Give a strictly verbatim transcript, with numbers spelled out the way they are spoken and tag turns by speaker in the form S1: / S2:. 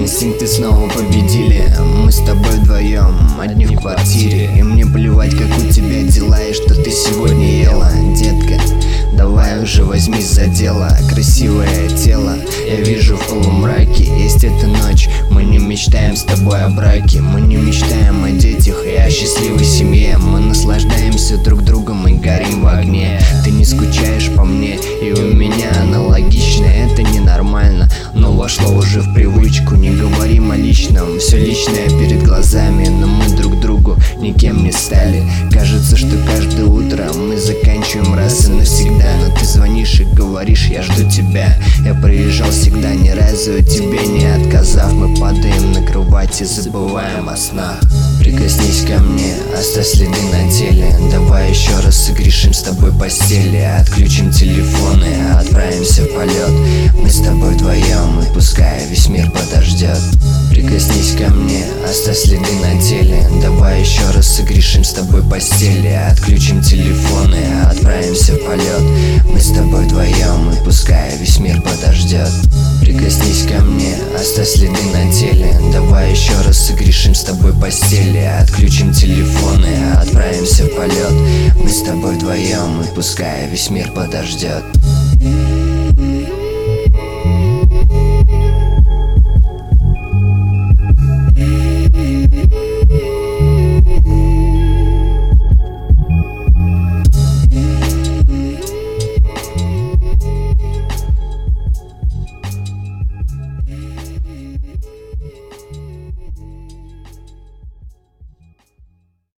S1: Инстинкты снова победили. Мы с тобой вдвоем, одни в квартире. И мне плевать, как у тебя дела и что ты сегодня ела. Детка, давай уже возьмись за дело. Красивое тело я вижу в полумраке. Есть эта ночь, мы не мечтаем с тобой о браке. Мы не мечтаем о детях и о счастливой семье. Мы наслаждаемся друг другом и горим в огне. Ты не скучаешь по мне, и у меня аналогично. Это ненормально, но вошло уже в привычку. Не говорим о личном, все личное перед глазами. Но мы друг другу никем не стали. Кажется, что каждое утро мы заканчиваем раз и навсегда. Но ты звонишь и говоришь: я жду тебя. Я приезжал всегда, ни разу тебе не отказав. Мы падаем на кровати, забываем о снах. Прикоснись ко мне, оставь следы на теле. Давай еще раз согрешим с тобой постели. Отключим телефоны, отправимся в полет. Мы с тобой вдвоем, и пускай весь мир подождет. Прикоснись ко мне, оставь следы на теле. Давай еще раз согрешим с тобой постели. Отключим телефоны, отправимся в полет. Мы с тобой вдвоем, и пускай весь мир подождет. Прикоснись ко мне, оставь следы на теле. Давай еще раз согрешим с тобой постели. Отключим телефоны, отправимся в полет. Мы с тобой вдвоем, и пускай весь мир подождет.